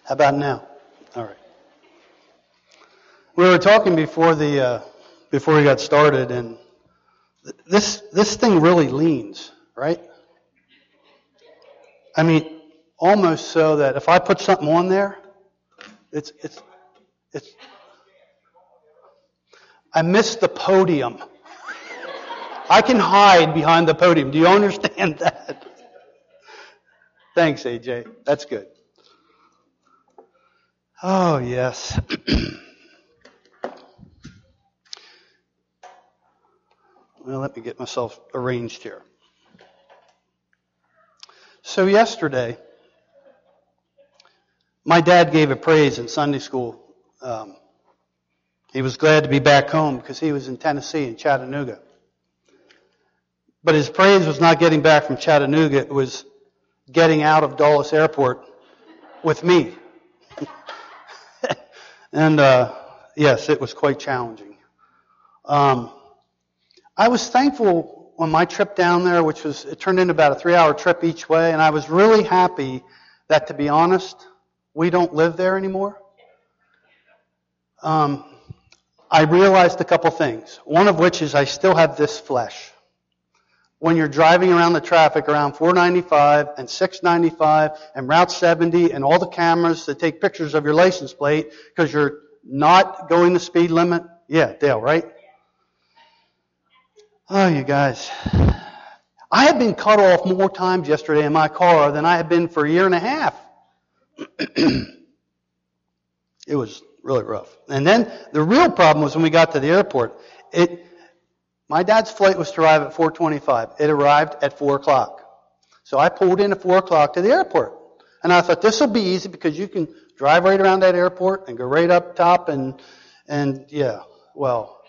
How about now? All right. We were talking before we got started, and this thing really leans, right? I mean, almost so that if I put something on there, it's. I miss the podium. I can hide behind the podium. Do you understand that? Thanks, AJ. That's good. Oh, yes. Well, let me get myself arranged here. So yesterday, my dad gave a praise in Sunday school. He was glad to be back home because he was in Tennessee, in Chattanooga. But his praise was not getting back from Chattanooga. It was getting out of Dulles Airport with me. And yes, it was quite challenging. I was thankful on my trip down there, it turned into about a 3-hour trip each way, and I was really happy that, to be honest, we don't live there anymore. I realized a couple things. One of which is I still have this flesh. When you're driving around the traffic around 495 and 695 and Route 70 and all the cameras that take pictures of your license plate because you're not going the speed limit. Yeah, Dale, right? Oh, you guys. I had been cut off more times yesterday in my car than I had been for a year and a half. It was really rough. And then the real problem was when we got to the airport. My dad's flight was to arrive at 4:25. It arrived at 4 o'clock. So I pulled in at 4 o'clock to the airport. And I thought, this will be easy because you can drive right around that airport and go right up top and yeah, well,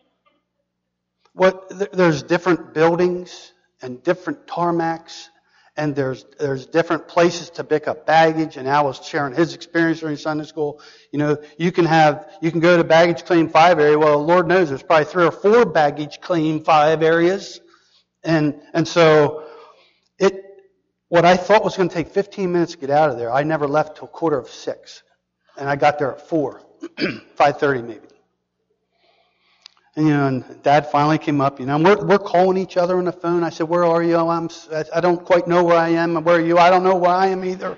there's different buildings and different tarmacs, and there's different places to pick up baggage. And Al was sharing his experience during Sunday school. You know, you can go to baggage claim 5 area. Well, Lord knows there's probably 3 or 4 baggage claim 5 areas. And so what I thought was going to take 15 minutes to get out of there, I never left till 5:45. And I got there at 4, 5:30 maybe. And, and Dad finally came up, and we're calling each other on the phone. I said, where are you? I don't quite know where I am. Where are you? I don't know where I am either.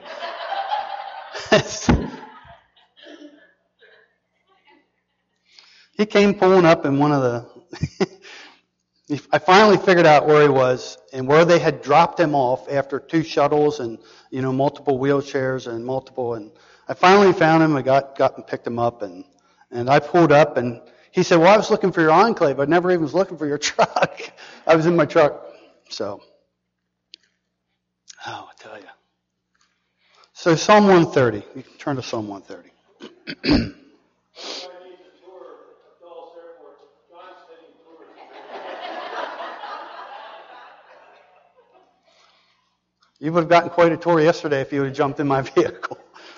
He came pulling up in one of the... I finally figured out where he was and where they had dropped him off after 2 shuttles and, multiple wheelchairs and I finally found him. I got and picked him up, and I pulled up, and he said, well, I was looking for your Enclave. I never even was looking for your truck. I was in my truck. So, I tell you. So Psalm 130. You can turn to Psalm 130. You would have gotten quite a tour yesterday if you would have jumped in my vehicle.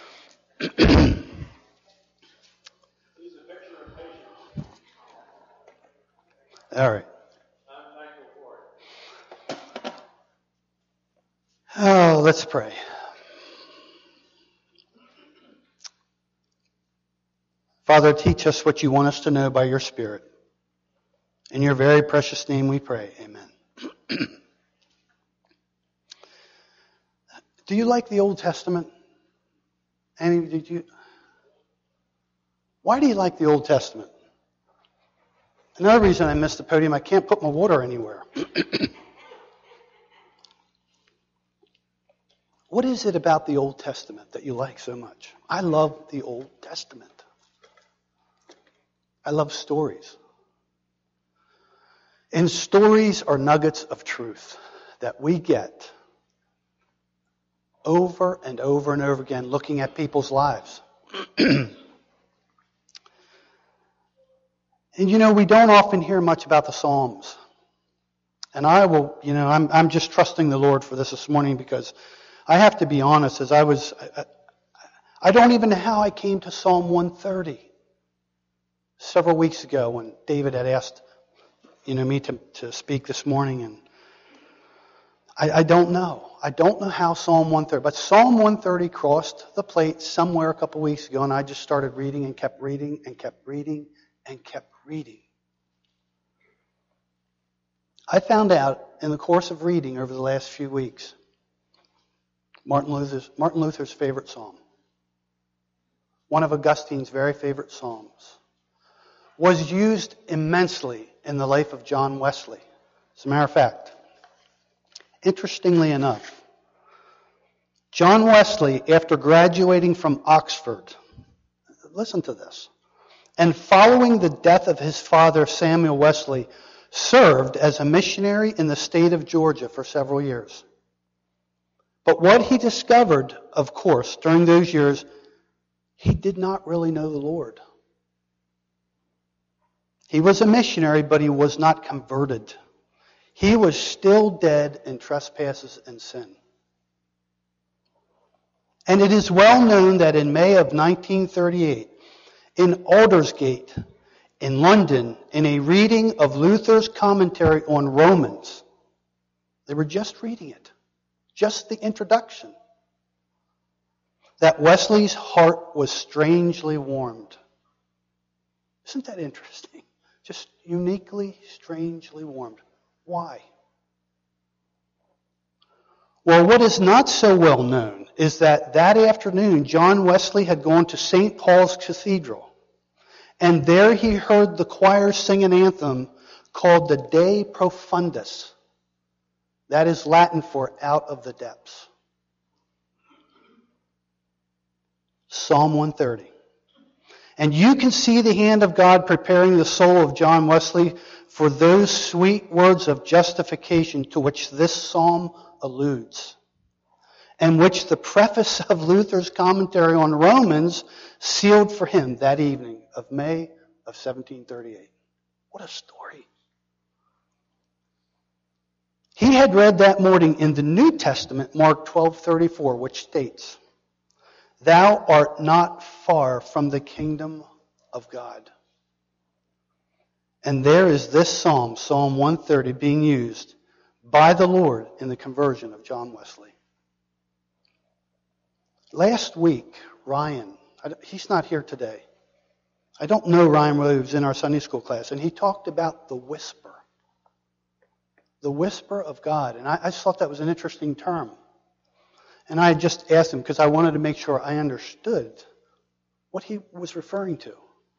All right. Oh, let's pray. Father, teach us what you want us to know by your Spirit. In your very precious name we pray. Amen. Do you like the Old Testament? Why do you like the Old Testament? Another reason I missed the podium, I can't put my water anywhere. What is it about the Old Testament that you like so much? I love the Old Testament. I love stories. And stories are nuggets of truth that we get over and over and over again looking at people's lives. And we don't often hear much about the Psalms. And I will, I'm just trusting the Lord for this morning because I have to be honest, I don't even know how I came to Psalm 130 several weeks ago when David had asked, me to speak this morning. And I don't know. I don't know how Psalm 130, but Psalm 130 crossed the plate somewhere a couple weeks ago, and I just started reading and kept reading and kept reading and kept reading. I found out in the course of reading over the last few weeks, Martin Luther's favorite psalm, one of Augustine's very favorite psalms, was used immensely in the life of John Wesley. As a matter of fact, interestingly enough, John Wesley, after graduating from Oxford, listen to this, and following the death of his father Samuel Wesley, served as a missionary in the state of Georgia for several years. But what he discovered, of course, during those years, he did not really know the Lord. He was a missionary, but he was not converted. He was still dead in trespasses and sin. And it is well known that in May of 1938, in Aldersgate, in London, in a reading of Luther's commentary on Romans, they were just reading it, just the introduction, that Wesley's heart was strangely warmed. Isn't that interesting? Just uniquely, strangely warmed. Why? Well, what is not so well known is that afternoon, John Wesley had gone to St. Paul's Cathedral, and there he heard the choir sing an anthem called the De Profundis. That is Latin for out of the depths. Psalm 130. And you can see the hand of God preparing the soul of John Wesley for those sweet words of justification to which this psalm alludes, and which the preface of Luther's commentary on Romans sealed for him that evening of May of 1738. What a story. He had read that morning in the New Testament, Mark 12:34, which states, "Thou art not far from the kingdom of God." And there is this psalm, Psalm 130, being used by the Lord in the conversion of John Wesley. Last week, Ryan, he's not here today. I don't know Ryan really, who was in our Sunday school class, and he talked about the whisper. The whisper of God. And I just thought that was an interesting term. And I just asked him because I wanted to make sure I understood what he was referring to.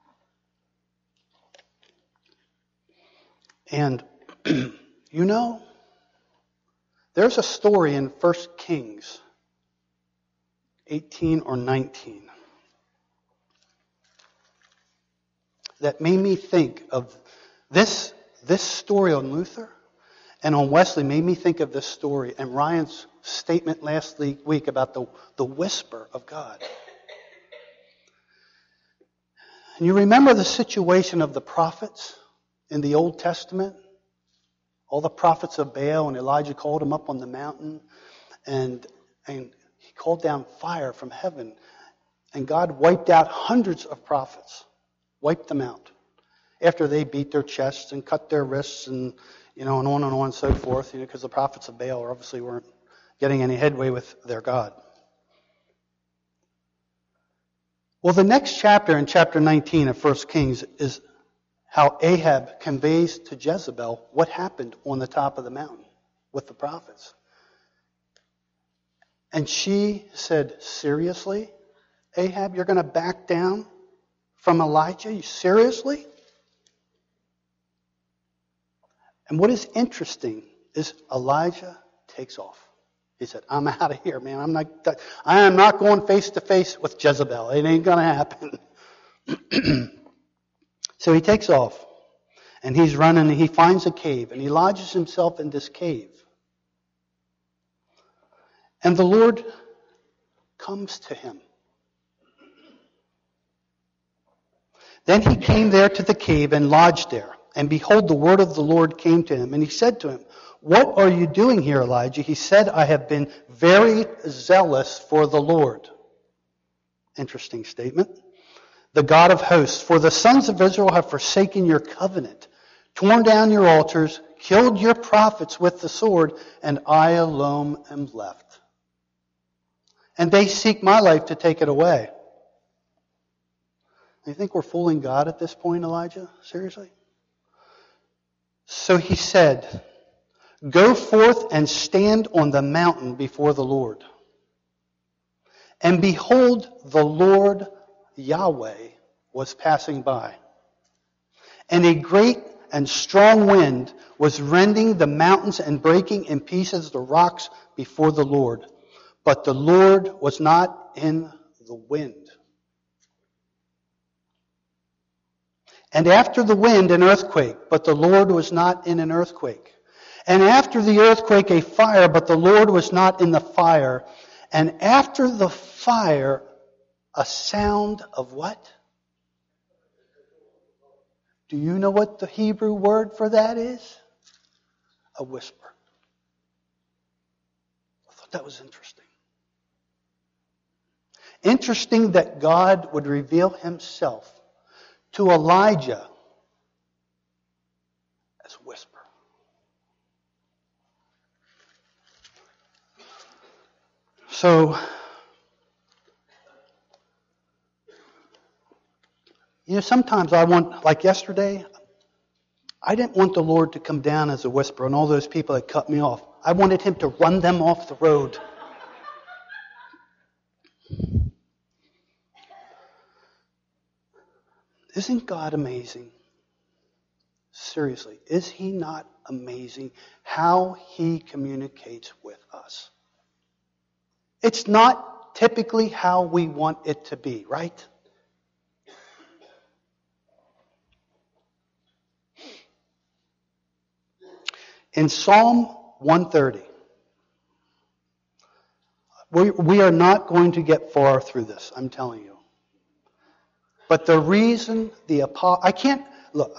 And, you know, there's a story in 1 Kings 18 or 19 that made me think of this story on Luther and on Wesley made me think of this story and Ryan's statement last week about the whisper of God. And you remember the situation of the prophets in the Old Testament? All the prophets of Baal, and Elijah called them up on the mountain, and he called down fire from heaven, and God wiped out hundreds of prophets, wiped them out, after they beat their chests and cut their wrists and on and so forth, because the prophets of Baal obviously weren't getting any headway with their God. Well, the next chapter, in chapter 19 of 1 Kings, is how Ahab conveys to Jezebel what happened on the top of the mountain with the prophets. And she said, "Seriously, Ahab, you're going to back down from Elijah? Seriously?" And what is interesting is Elijah takes off. He said, "I'm out of here, man. I am not going face to face with Jezebel. It ain't going to happen." So he takes off, and he's running, and he finds a cave, and he lodges himself in this cave. And the Lord comes to him. Then he came there to the cave and lodged there. And behold, the word of the Lord came to him, and he said to him, "What are you doing here, Elijah?" He said, "I have been very zealous for the Lord." Interesting statement. "The God of hosts, for the sons of Israel have forsaken your covenant, torn down your altars, killed your prophets with the sword, and I alone am left. And they seek my life to take it away. You think we're fooling God at this point, Elijah? Seriously? So he said, go forth and stand on the mountain before the Lord. And behold, the Lord Yahweh was passing by. And a great and strong wind was rending the mountains and breaking in pieces the rocks before the Lord. But the Lord was not in the wind. And after the wind, an earthquake, but the Lord was not in an earthquake. And after the earthquake, a fire, but the Lord was not in the fire. And after the fire, a sound of what? Do you know what the Hebrew word for that is? A whisper. I thought that was interesting. Interesting that God would reveal himself to Elijah as a whisper. So, sometimes I want, like yesterday, I didn't want the Lord to come down as a whisper on all those people that cut me off. I wanted him to run them off the road. Isn't God amazing? Seriously, is he not amazing how he communicates with us? It's not typically how we want it to be, right? In Psalm 130, we are not going to get far through this, I'm telling you. But the reason I can't, look,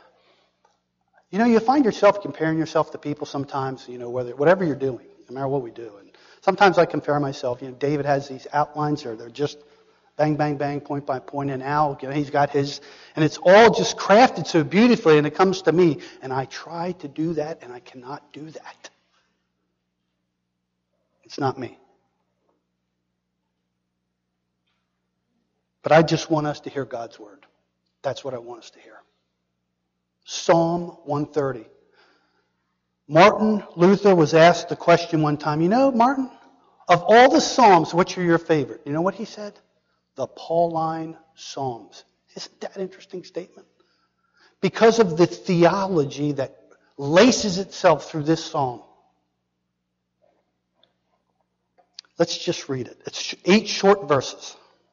you find yourself comparing yourself to people sometimes, whatever you're doing, no matter what we do. And sometimes I compare myself, David has these outlines there, they're just bang, bang, bang, point by point, and Al, he's got his, and it's all just crafted so beautifully, and it comes to me, and I try to do that, and I cannot do that. It's not me. But I just want us to hear God's word. That's what I want us to hear. Psalm 130. Martin Luther was asked the question one time, Martin, of all the Psalms, which are your favorite? You know what he said? The Pauline Psalms. Isn't that an interesting statement? Because of the theology that laces itself through this psalm. Let's just read it. It's 8 short verses.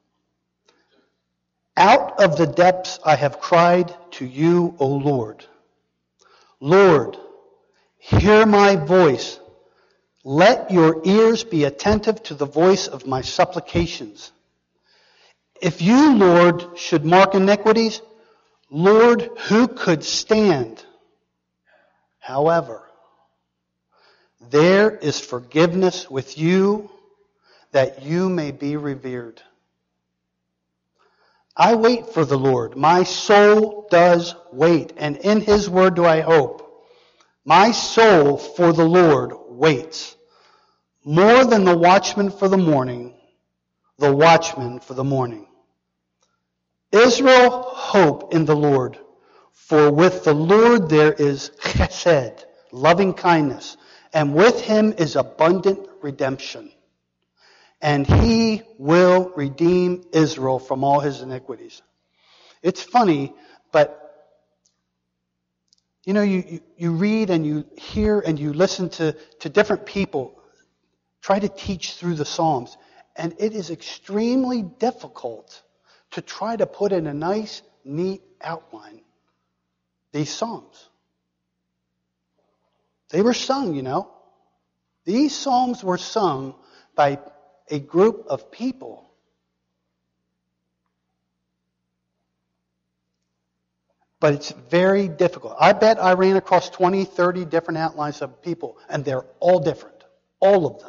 Out of the depths I have cried to you, O Lord. Lord, hear my voice. Let your ears be attentive to the voice of my supplications. If you, Lord, should mark iniquities, Lord, who could stand? However, there is forgiveness with you, that you may be revered. I wait for the Lord. My soul does wait, and in his word do I hope. My soul for the Lord waits, more than the watchman for the morning, the watchman for the morning. Israel, hope in the Lord, for with the Lord there is chesed, loving kindness, and with him is abundant redemption. And he will redeem Israel from all his iniquities. It's funny, but you read and you hear and you listen to different people try to teach through the Psalms, and it is extremely difficult to try to put in a nice, neat outline these Psalms. They were sung, These Psalms were sung by a group of people. But it's very difficult. I bet I ran across 20, 30 different outlines of people, and they're all different. All of them.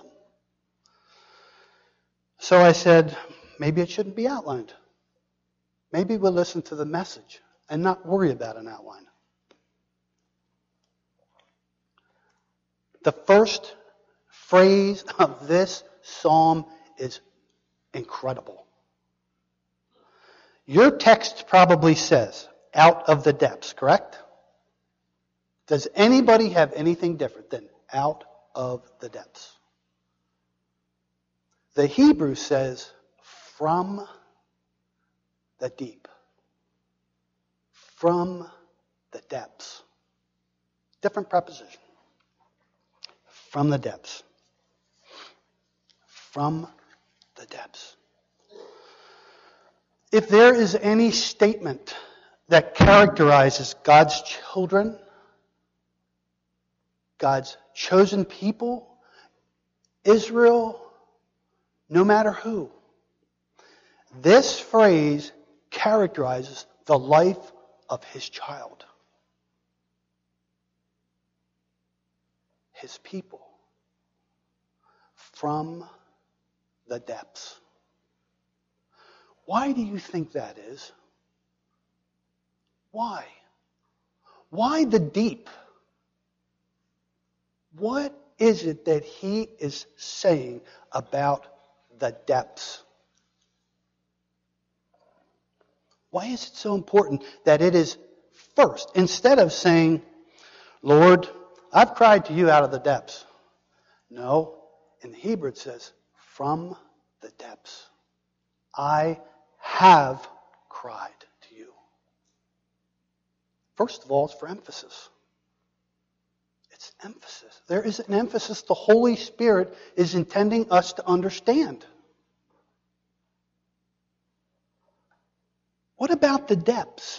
So I said, maybe it shouldn't be outlined. Maybe we'll listen to the message and not worry about an outline. The first phrase of this psalm is incredible. Your text probably says, out of the depths, correct? Does anybody have anything different than out of the depths? The Hebrew says, from the deep. From the depths. Different preposition. From the depths. From the depths. If there is any statement that characterizes God's children, God's chosen people, Israel, no matter who, this phrase characterizes the life of His child. His people. From the depths. Why do you think that is? Why? Why the deep? What is it that He is saying about the depths? Why is it so important that it is first? Instead of saying, Lord, I've cried to you out of the depths. No, in the Hebrew it says, from the depths. I have cried to you. First of all, it's for emphasis. It's emphasis. There is an emphasis the Holy Spirit is intending us to understand. What about the depths?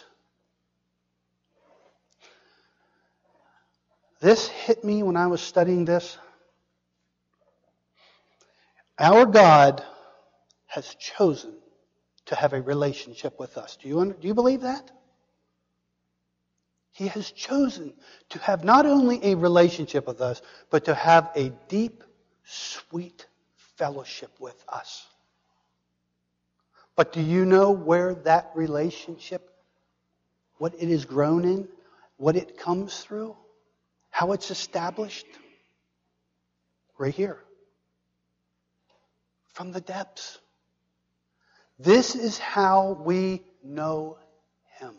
This hit me when I was studying this. Our God has chosen to have a relationship with us. Do you believe that? He has chosen to have not only a relationship with us, but to have a deep, sweet fellowship with us. But do you know where that relationship, what it is grown in, what it comes through, how it's established? Right here. From the depths. This is how we know Him.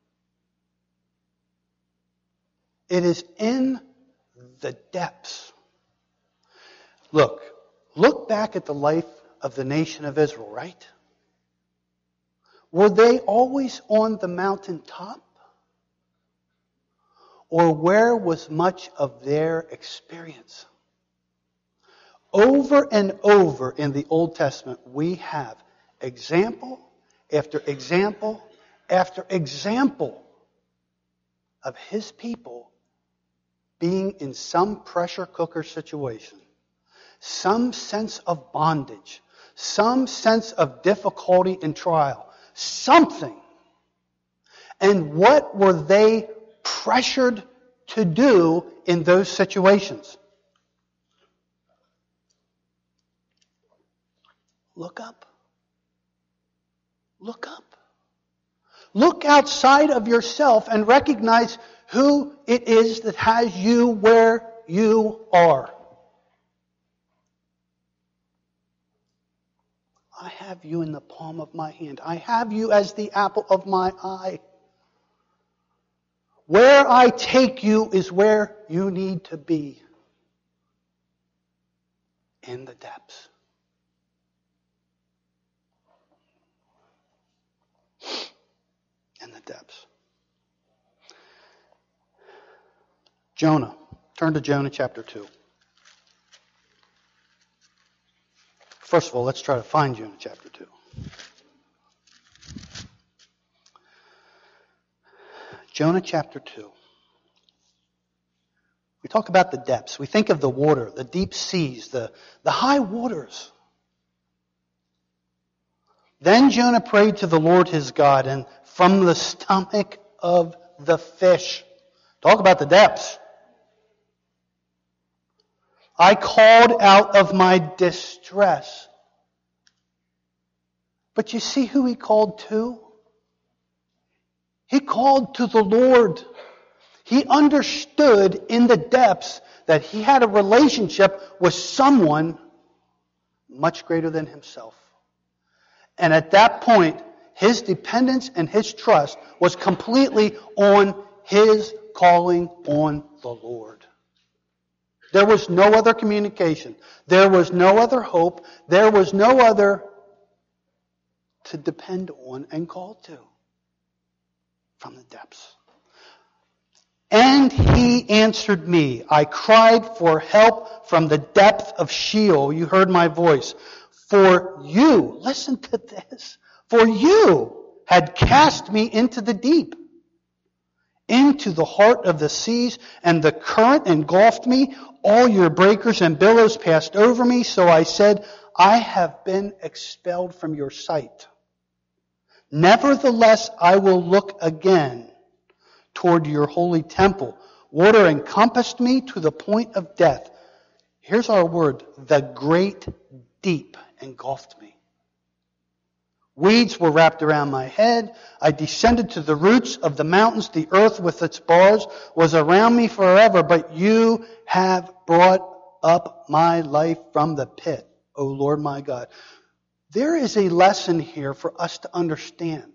It is in the depths. Look back at the life of the nation of Israel, right? Were they always on the mountaintop? Or where was much of their experience? Over and over in the Old Testament, we have example after example after example of His people being in some pressure cooker situation, some sense of bondage, some sense of difficulty and trial, something. And what were they pressured to do in those situations? Look up. Look up. Look outside of yourself and recognize who it is that has you where you are. I have you in the palm of my hand. I have you as the apple of my eye. Where I take you is where you need to be. In the depths. In the depths. Jonah. Turn to Jonah chapter 2. First of all, let's try to find Jonah chapter 2. Jonah chapter 2. We talk about the depths. We think of the water, the deep seas, the high waters. Then Jonah prayed to the Lord his God, and from the stomach of the fish. Talk about the depths. I called out of my distress. But you see who he called to? He called to the Lord. He understood in the depths that he had a relationship with someone much greater than himself. And at that point, his dependence and his trust was completely on his calling on the Lord. There was no other communication. There was no other hope. There was no other to depend on and call to from the depths. And he answered me. I cried for help from the depth of Sheol. You heard my voice. For you, listen to this, for you had cast me into the deep, into the heart of the seas, and the current engulfed me. All your breakers and billows passed over me. So I said, I have been expelled from your sight. Nevertheless, I will look again toward your holy temple. Water encompassed me to the point of death. Here's our word, the great deep engulfed me. Weeds were wrapped around my head. I descended to the roots of the mountains. The earth with its bars was around me forever. But you have brought up my life from the pit, O Lord my God. There is a lesson here for us to understand.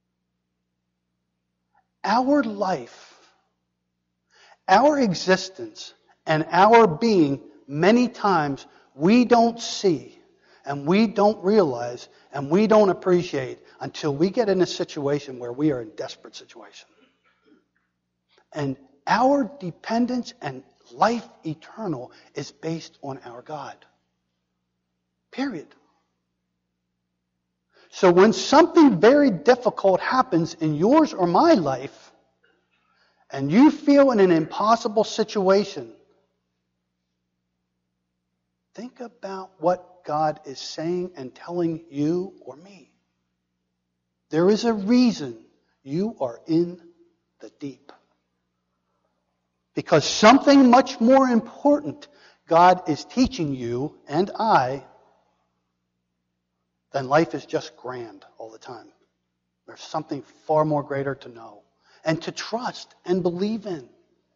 Our life, our existence, and our being, many times we don't see and we don't realize and we don't appreciate until we get in a situation where we are in desperate situation. And our dependence and life eternal is based on our God. Period. So when something very difficult happens in yours or my life, and you feel in an impossible situation, think about what God is saying and telling you or me. There is a reason you are in the deep. Because something much more important God is teaching you and I than life is just grand all the time. There's something far more greater to know and to trust and believe in.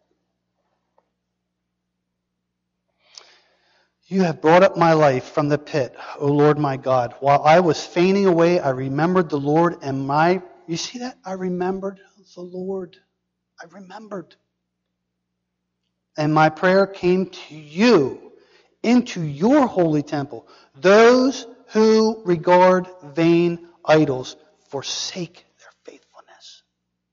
You have brought up my life from the pit, O Lord my God. While I was fainting away, I remembered the Lord and you see that? I remembered the Lord. I remembered. And my prayer came to you, into your holy temple. Those who regard vain idols forsake their faithfulness.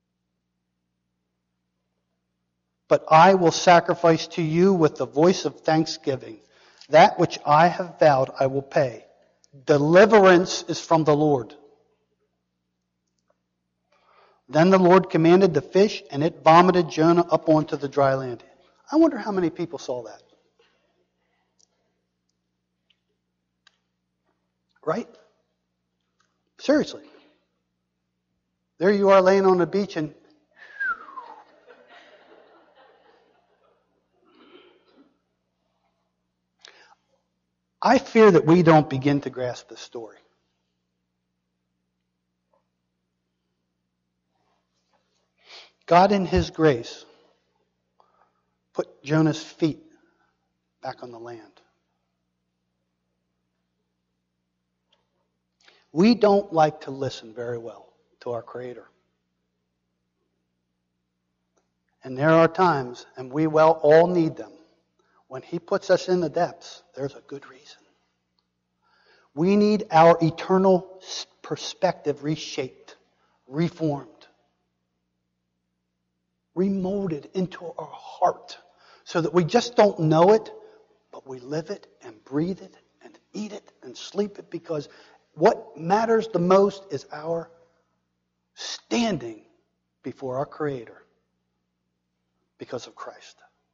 But I will sacrifice to you with the voice of thanksgiving. That which I have vowed I will pay. Deliverance is from the Lord. Then the Lord commanded the fish, and it vomited Jonah up onto the dry land. I wonder how many people saw that. Right? Seriously. There you are laying on the beach and I fear that we don't begin to grasp this story. God in His grace put Jonah's feet back on the land. We don't like to listen very well to our Creator. And there are times, and we all need them, when He puts us in the depths, there's a good reason. We need our eternal perspective reshaped, reformed, remolded into our heart so that we just don't know it, but we live it and breathe it and eat it and sleep it, because what matters the most is our standing before our Creator because of Christ.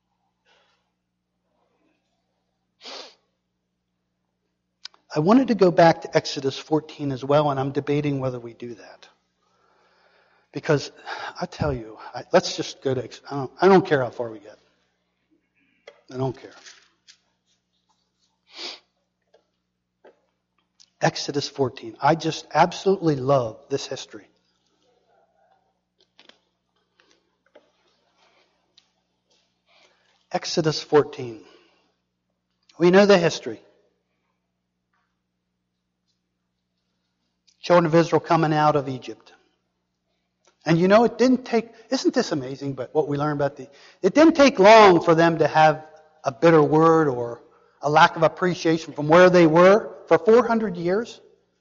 I wanted to go back to Exodus 14 as well, and I'm debating whether we do that. Because I tell you, let's just go to, I don't care how far we get. I don't care. Exodus 14. I just absolutely love this history. Exodus 14. We know the history. Children of Israel coming out of Egypt. And you know, it didn't take, isn't this amazing, but what we learned about it didn't take long for them to have a bitter word or a lack of appreciation from where they were for 400 years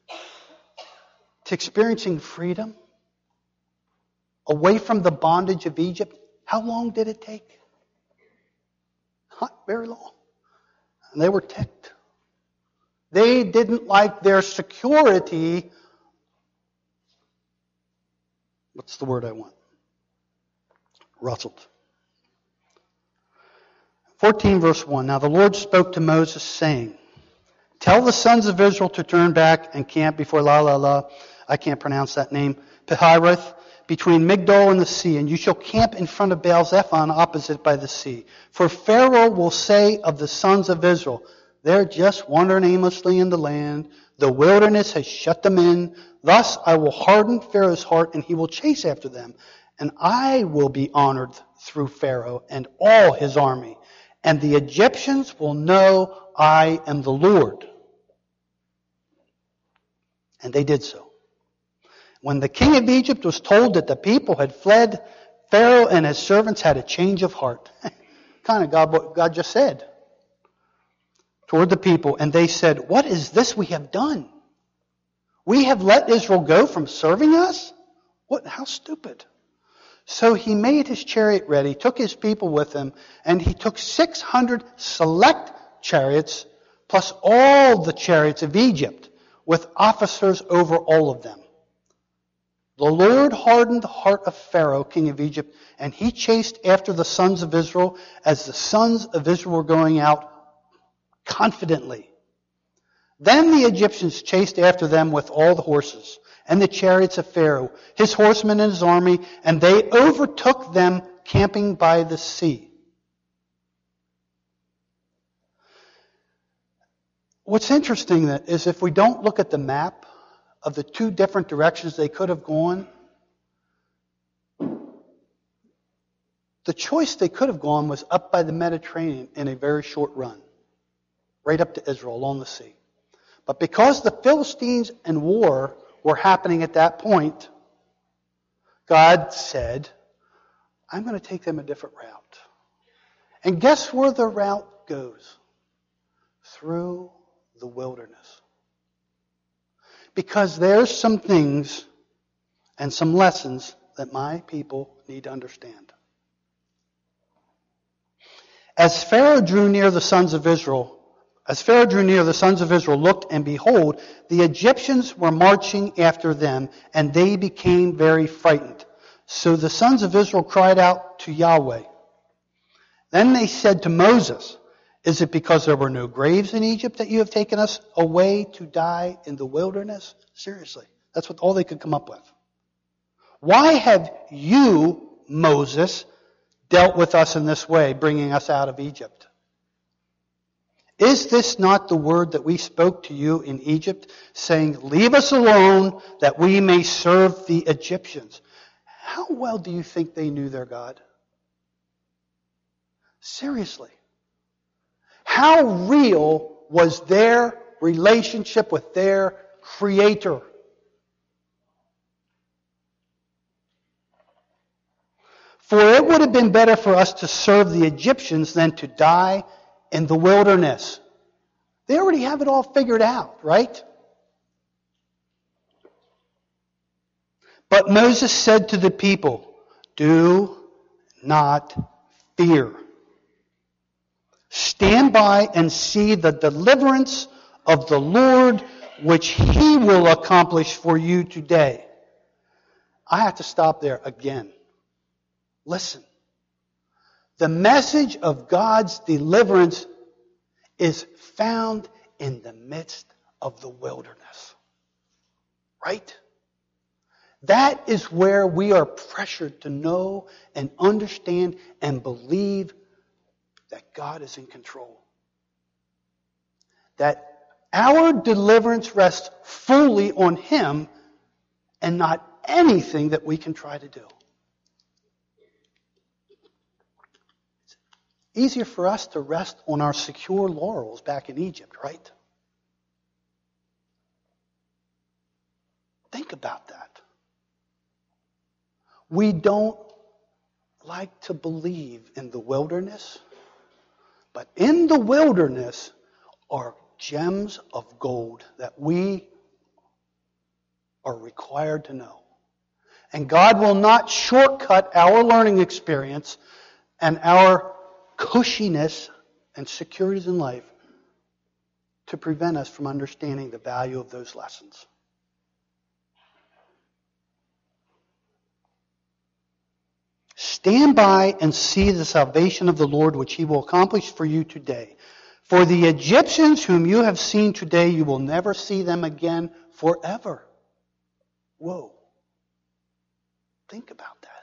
to experiencing freedom away from the bondage of Egypt. How long did it take? Not very long. And they were ticked. They didn't like their security. What's the word I want? Rustled. 14 verse 1. Now the Lord spoke to Moses saying, tell the sons of Israel to turn back and camp before I can't pronounce that name, Pihahiroth, between Migdol and the sea, and you shall camp in front of Baal Zephon opposite by the sea. For Pharaoh will say of the sons of Israel, they're just wandering aimlessly in the land. The wilderness has shut them in. Thus I will harden Pharaoh's heart, and he will chase after them. And I will be honored through Pharaoh and all his army. And the Egyptians will know I am the Lord. And they did so. When the king of Egypt was told that the people had fled, Pharaoh and his servants had a change of heart. Kind of what God just said toward the people. And they said, what is this we have done? We have let Israel go from serving us? What? How stupid. So he made his chariot ready, took his people with him, and he took 600 select chariots, plus all the chariots of Egypt, with officers over all of them. The Lord hardened the heart of Pharaoh, king of Egypt, and he chased after the sons of Israel as the sons of Israel were going out confidently. Then the Egyptians chased after them with all the horses and the chariots of Pharaoh, his horsemen and his army, and they overtook them camping by the sea. What's interesting is if we don't look at the map of the two different directions they could have gone, the choice they could have gone was up by the Mediterranean in a very short run, right up to Israel along the sea. But because the Philistines and war were happening at that point, God said, I'm going to take them a different route. And guess where the route goes? Through the wilderness. Because there's some things and some lessons that my people need to understand. As Pharaoh drew near, the sons of Israel looked, and behold, the Egyptians were marching after them, and they became very frightened. So the sons of Israel cried out to Yahweh. Then they said to Moses, is it because there were no graves in Egypt that you have taken us away to die in the wilderness? Seriously, that's all they could come up with. Why have you, Moses, dealt with us in this way, bringing us out of Egypt? Is this not the word that we spoke to you in Egypt, saying, leave us alone that we may serve the Egyptians? How well do you think they knew their God? Seriously. How real was their relationship with their Creator? For it would have been better for us to serve the Egyptians than to die in the wilderness. They already have it all figured out, right? But Moses said to the people, do not fear. Stand by and see the deliverance of the Lord, which He will accomplish for you today. I have to stop there again. Listen. The message of God's deliverance is found in the midst of the wilderness. Right? That is where we are pressured to know and understand and believe that God is in control. That our deliverance rests fully on Him and not anything that we can try to do. Easier for us to rest on our secure laurels back in Egypt, right? Think about that. We don't like to believe in the wilderness, but in the wilderness are gems of gold that we are required to know. And God will not shortcut our learning experience and our cushiness and securities in life to prevent us from understanding the value of those lessons. Stand by and see the salvation of the Lord, which He will accomplish for you today. For the Egyptians whom you have seen today, you will never see them again forever. Whoa. Think about that.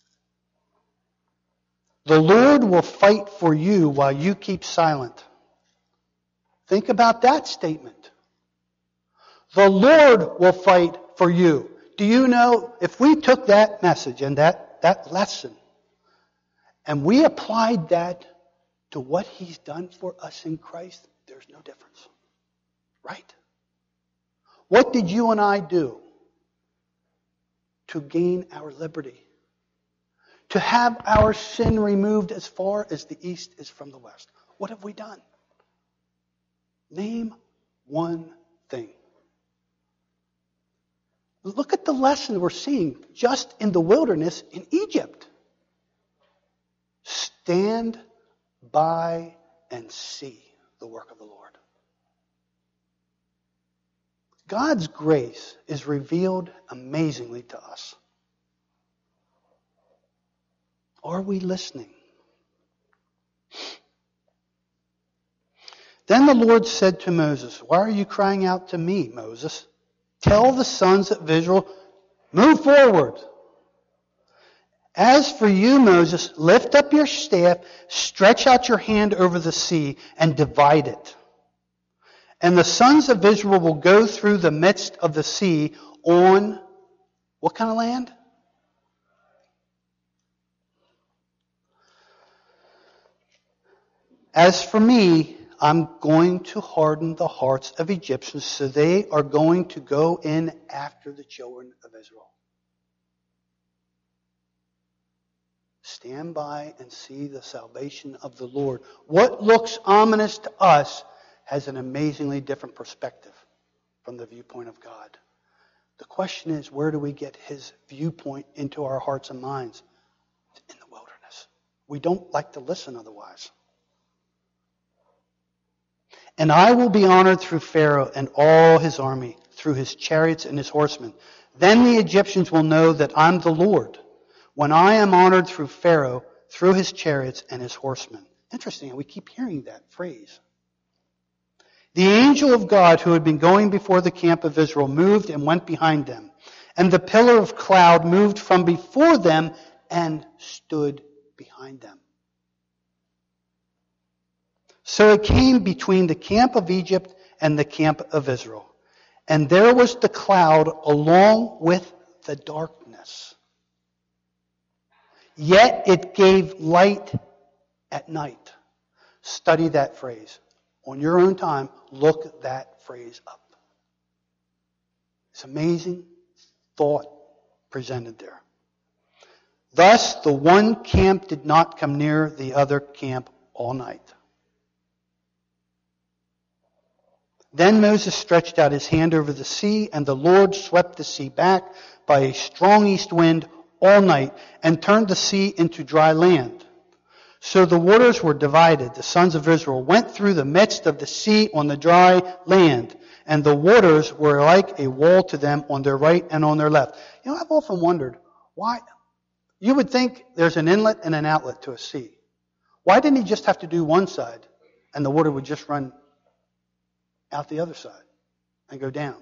The Lord will fight for you while you keep silent. Think about that statement. The Lord will fight for you. Do you know, if we took that message and that lesson and we applied that to what He's done for us in Christ, there's no difference. Right? What did you and I do to gain our liberty? To have our sin removed as far as the east is from the west. What have we done? Name one thing. Look at the lesson we're seeing just in the wilderness in Egypt. Stand by and see the work of the Lord. God's grace is revealed amazingly to us. Are we listening? Then the Lord said to Moses, "Why are you crying out to me, Moses? Tell the sons of Israel, move forward. As for you, Moses, lift up your staff, stretch out your hand over the sea, and divide it. And the sons of Israel will go through the midst of the sea on what kind of land? As for me, I'm going to harden the hearts of Egyptians, so they are going to go in after the children of Israel." Stand by and see the salvation of the Lord. What looks ominous to us has an amazingly different perspective from the viewpoint of God. The question is, where do we get His viewpoint into our hearts and minds? In the wilderness. We don't like to listen otherwise. "And I will be honored through Pharaoh and all his army, through his chariots and his horsemen. Then the Egyptians will know that I'm the Lord, when I am honored through Pharaoh, through his chariots and his horsemen." Interesting, we keep hearing that phrase. The angel of God who had been going before the camp of Israel moved and went behind them. And the pillar of cloud moved from before them and stood behind them. So it came between the camp of Egypt and the camp of Israel. And there was the cloud along with the darkness. Yet it gave light at night. Study that phrase. On your own time, look that phrase up. It's amazing thought presented there. Thus, the one camp did not come near the other camp all night. Then Moses stretched out his hand over the sea, and the Lord swept the sea back by a strong east wind all night and turned the sea into dry land. So the waters were divided. The sons of Israel went through the midst of the sea on the dry land, and the waters were like a wall to them on their right and on their left. You know, I've often wondered why. You would think there's an inlet and an outlet to a sea. Why didn't He just have to do one side and the water would just run out the other side and go down?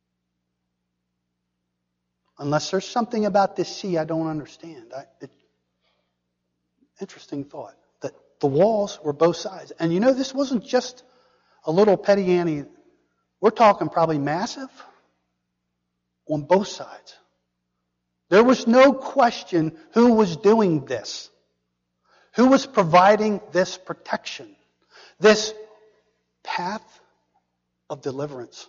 Unless there's something about this sea I don't understand. Interesting thought. That the walls were both sides. And you know, this wasn't just a little petty ante. We're talking probably massive on both sides. There was no question who was doing this. Who was providing this protection? This path of deliverance.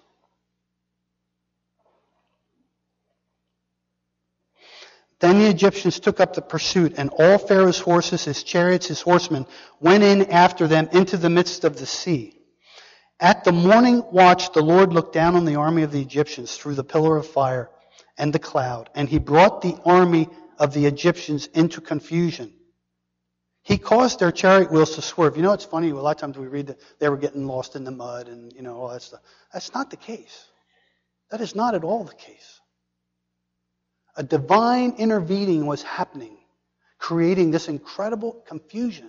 Then the Egyptians took up the pursuit, and all Pharaoh's horses, his chariots, his horsemen, went in after them into the midst of the sea. At the morning watch, the Lord looked down on the army of the Egyptians through the pillar of fire and the cloud, and he brought the army of the Egyptians into confusion. He caused their chariot wheels to swerve. You know, it's funny, a lot of times we read that they were getting lost in the mud and, all that stuff. That's not the case. That is not at all the case. A divine intervening was happening, creating this incredible confusion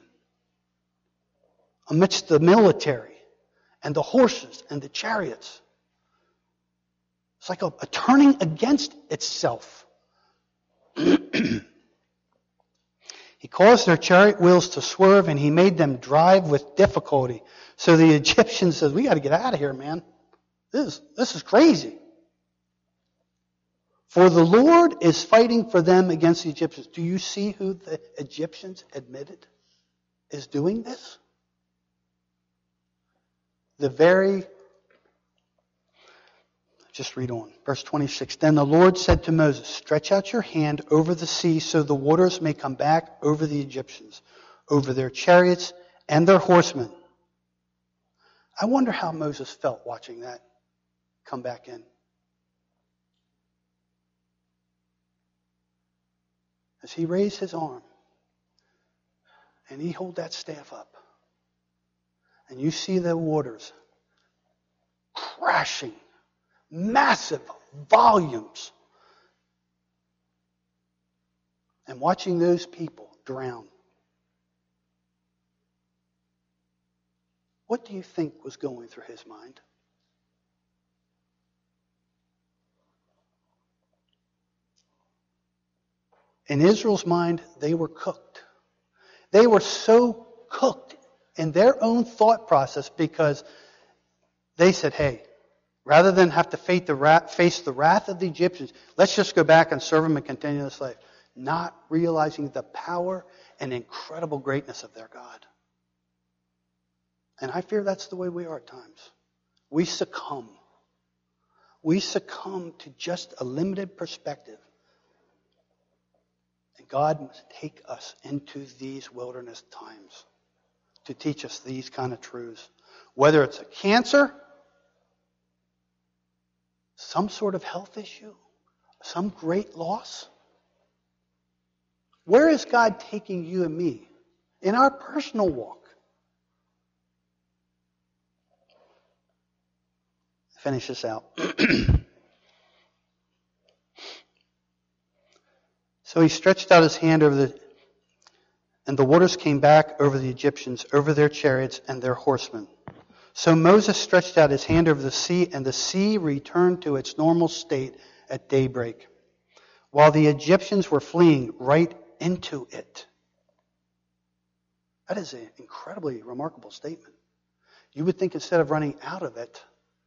amidst the military and the horses and the chariots. It's like a turning against itself. He caused their chariot wheels to swerve, and he made them drive with difficulty. So the Egyptians said, we got to get out of here, man. This is crazy. For the Lord is fighting for them against the Egyptians. Do you see who the Egyptians admitted is doing this? Just read on. Verse 26. Then the Lord said to Moses, stretch out your hand over the sea so the waters may come back over the Egyptians, over their chariots and their horsemen. I wonder how Moses felt watching that come back in. As he raised his arm and he held that staff up, and you see the waters crashing, massive volumes, and watching those people drown. What do you think was going through his mind? In Israel's mind, they were cooked. They were so cooked in their own thought process because they said, hey, rather than have to face the wrath of the Egyptians, let's just go back and serve them and continue this life. Not realizing the power and incredible greatness of their God. And I fear that's the way we are at times. We succumb. We succumb to just a limited perspective. And God must take us into these wilderness times to teach us these kind of truths. Whether it's a cancer, some sort of health issue, some great loss. Where is God taking you and me in our personal walk? Finish this out. So he stretched out his hand and the waters came back over the Egyptians, over their chariots and their horsemen. So Moses stretched out his hand over the sea, and the sea returned to its normal state at daybreak, while the Egyptians were fleeing right into it. That is an incredibly remarkable statement. You would think instead of running out of it,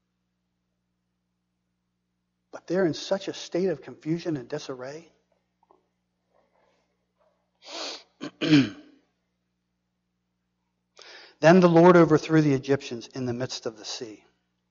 but they're in such a state of confusion and disarray. Then the Lord overthrew the Egyptians in the midst of the sea.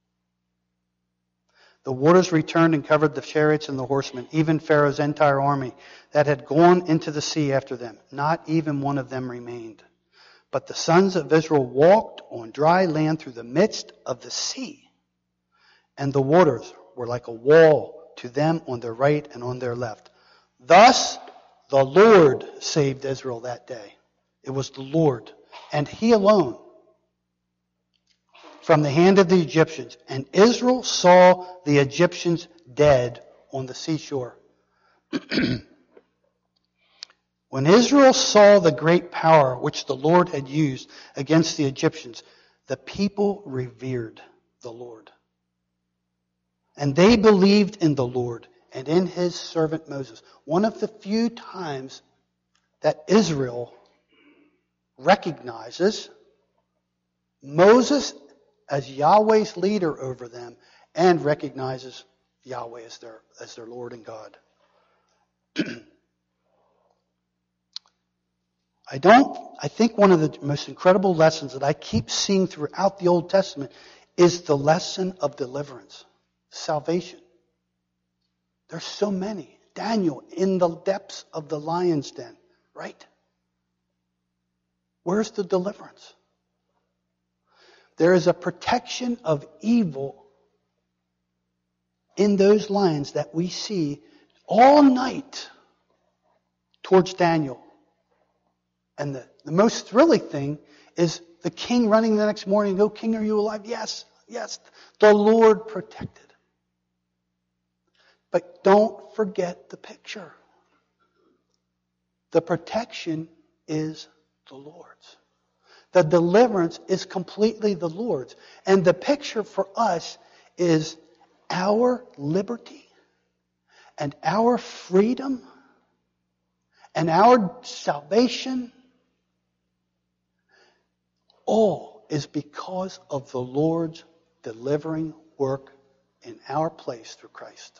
The waters returned and covered the chariots and the horsemen, even Pharaoh's entire army that had gone into the sea after them. Not even one of them remained. But the sons of Israel walked on dry land through the midst of the sea, and the waters were like a wall to them on their right and on their left. Thus the Lord saved Israel that day. It was the Lord, and He alone, from the hand of the Egyptians. And Israel saw the Egyptians dead on the seashore. When Israel saw the great power which the Lord had used against the Egyptians, the people revered the Lord. And they believed in the Lord and in His servant Moses. One of the few times that Israel recognizes Moses as Yahweh's leader over them and recognizes Yahweh as their Lord and God. I think one of the most incredible lessons that I keep seeing throughout the Old Testament is the lesson of deliverance, salvation. There's so many. Daniel in the depths of the lion's den, right? Where's the deliverance? There is a protection of evil in those lions that we see all night towards Daniel. And the most thrilling thing is the king running the next morning. "Oh, king, are you alive?" Yes, yes. The Lord protected. But don't forget the picture. The protection is the Lord's. The deliverance is completely the Lord's. And the picture for us is our liberty and our freedom and our salvation. All is because of the Lord's delivering work in our place through Christ.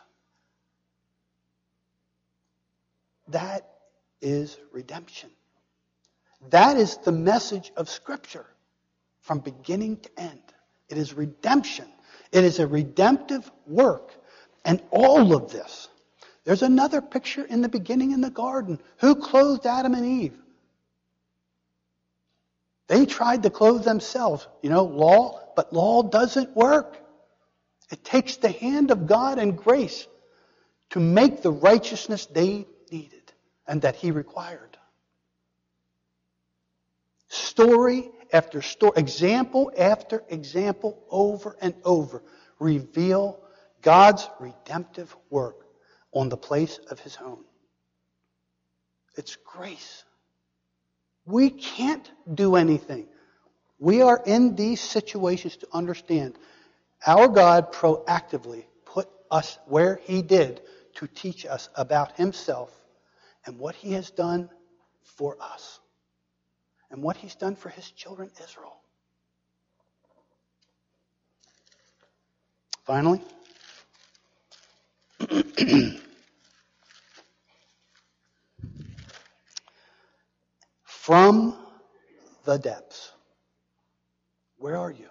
That is redemption. That is the message of Scripture from beginning to end. It is redemption. It is a redemptive work. And all of this. There's another picture in the beginning in the garden. Who clothed Adam and Eve? They tried to clothe themselves. Law, but law doesn't work. It takes the hand of God and grace to make the righteousness they needed and that He required. Story after story, example after example, over and over, reveal God's redemptive work on the place of His own. It's grace. We can't do anything. We are in these situations to understand our God proactively put us where He did to teach us about Himself and what He has done for us and what He's done for His children Israel. Finally, from the depths. Where are you?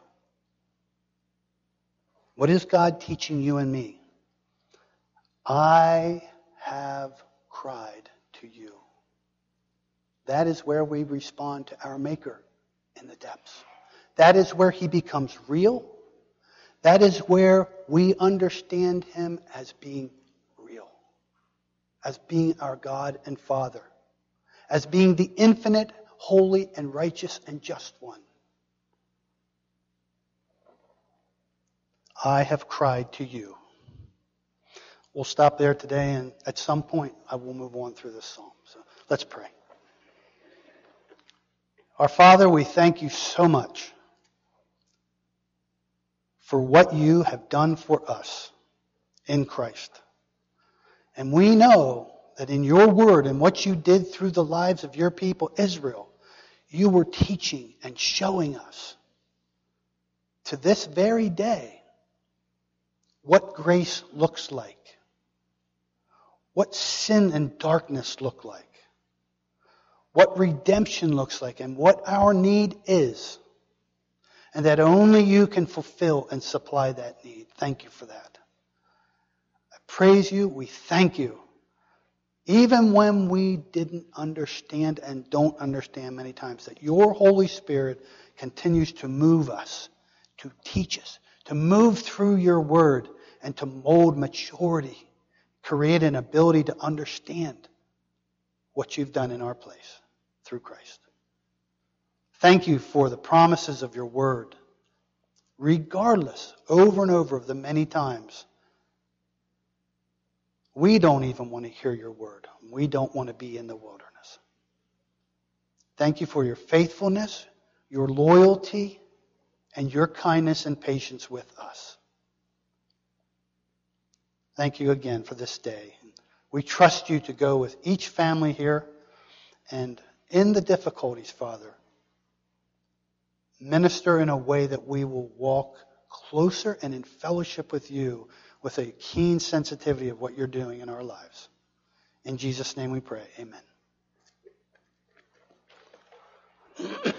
What is God teaching you and me? I have cried to you. That is where we respond to our Maker in the depths. That is where He becomes real. That is where we understand Him as being real. As being our God and Father. As being the infinite, holy, and righteous and just one. I have cried to you. We'll stop there today, and at some point I will move on through this psalm. So let's pray. Our Father, we thank you so much for what you have done for us in Christ. And we know that in your word and what you did through the lives of your people, Israel, you were teaching and showing us to this very day what grace looks like, what sin and darkness look like, what redemption looks like, and what our need is, and that only you can fulfill and supply that need. Thank you for that. I praise you. We thank you. Even when we didn't understand and don't understand many times, that your Holy Spirit continues to move us, to teach us, to move through your word, and to mold maturity, create an ability to understand what you've done in our place through Christ. Thank you for the promises of your word, regardless, over and over of the many times we don't even want to hear your word. We don't want to be in the wilderness. Thank you for your faithfulness, your loyalty, and your kindness and patience with us. Thank you again for this day. We trust you to go with each family here, and in the difficulties, Father, minister in a way that we will walk closer and in fellowship with you with a keen sensitivity of what you're doing in our lives. In Jesus' name we pray. Amen.